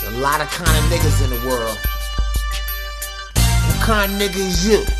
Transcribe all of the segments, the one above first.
A lot of kind of niggas in the world. What kind of nigga is you?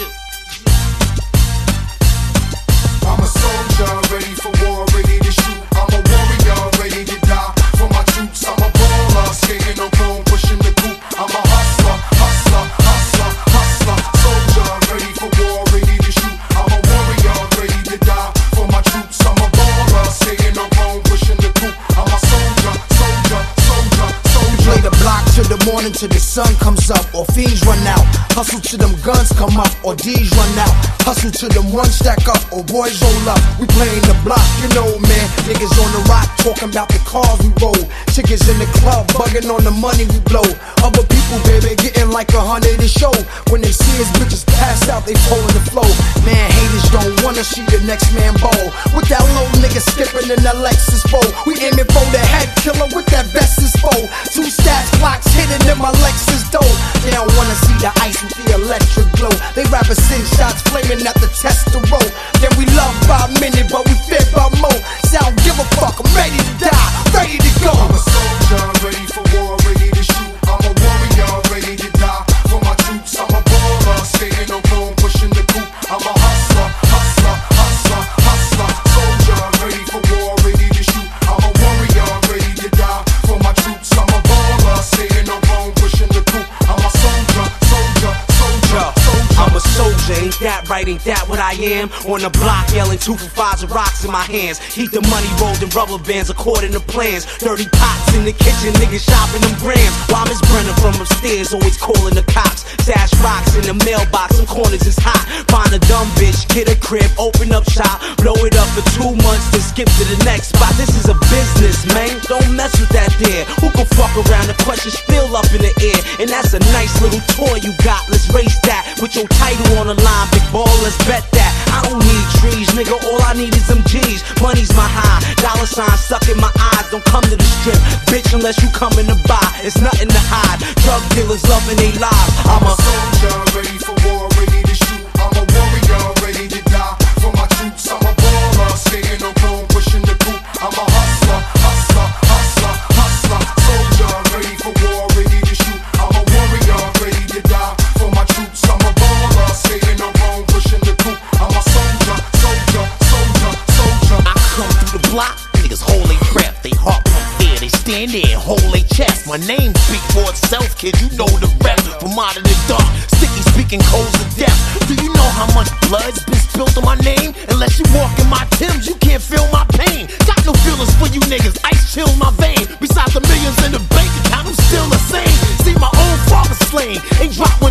I'm a soldier, ready for war, ready to shoot. I'm a warrior, ready to die for my troops. I'm a baller, skating on chrome, pushing the coupe. I'm a hustler, hustler, hustler, hustler. Soldier, ready for war, ready to shoot. I'm a warrior, ready to die for my troops. I'm a baller, skating on chrome, pushing the coupe. I'm a soldier, soldier, soldier, soldier. We play the block till the morning, till the sun comes up, or fiends run out. Hustle till them guns come up, or D's run out. Hustle till them ones stack up, or boys roll up. We playing the block, you know, man. Niggas on the rock, talking about the cars we roll. Chickens in the club, bugging on the money we blow. Other people, baby, getting like 100 a show. When they see us bitches pass out, they fall in the flow. Man, haters don't wanna see the next man bowl. With that little nigga skipping in the Lexus foe. We aiming for the head killer with that Vestas foe. 2 stats clocks hitting in my Lexus door. They don't wanna see the ice with the electric glow. They rather send shots flaming at the tester road. Then we love by a minute, but we fear by more. So I don't give a fuck, I'm ready to die, ready to go. I'm a soldier, ready for war, ready to shoot. I'm a warrior, ready to die for my troops. I'm a baller, skating on chrome, pushing the coupe. I'm a hustler, hustler, hustler, hustler. Soldier, ready for war, ready to shoot. I'm a warrior, ready to die for my troops. I'm a baller, skating on chrome, pushing the coupe. I'm a soldier, soldier, soldier, soldier. I'm a soldier, ain't that right, ain't that what I am? On the block yelling 2 for 5s and rocks in my hands. Heat the money rolled in rubber bands according to plans. Dirty pots in the kitchen, niggas shopping them grams. While Miss Brenner from upstairs always calling the cops. Stash rocks in the mailbox, some corners is hot. Find a dumb bitch, get a crib, open up shop. Blow it up for 2 months, then skip to the next spot. This is a business, man, don't mess with that there. Who can fuck around? The questions still up in the air. And that's a nice little toy you got, let's race that. With your title on the line, big ball, let's bet that. I don't need trees, nigga, all I need is some G's. Money's my high, dollar sign stuck in my eyes. Don't come to the strip, bitch, unless you coming to buy. It's nothing to hide, drug dealers loving they lives. I'm a soldier, ready for war, ready to shoot. I'm a warrior, ready to die for my troops. I'm a baller, skating on chrome, pushing the coupe. I'm a hustler, hustler, hustler, hustler. Soldier, ready for war, ready to shoot. I'm a warrior, ready to die for my troops. I'm a baller, skating on chrome, pushing the coupe. I'm a soldier, soldier, soldier, soldier. I come through the block, niggas hold their breath, they heart pump fear, they stand there and hold their chest. My name speak for itself, kid, you know the rep. From out of the dark, sticky speaking codes of death. Do you know how much blood's been spilled on my name? Unless you walk in my Timbs, you can't feel my pain. Got no feelings for you niggas, ice chill my vein. Besides the millions in the bank account, I'm still the same. See my own father slain, ain't dropped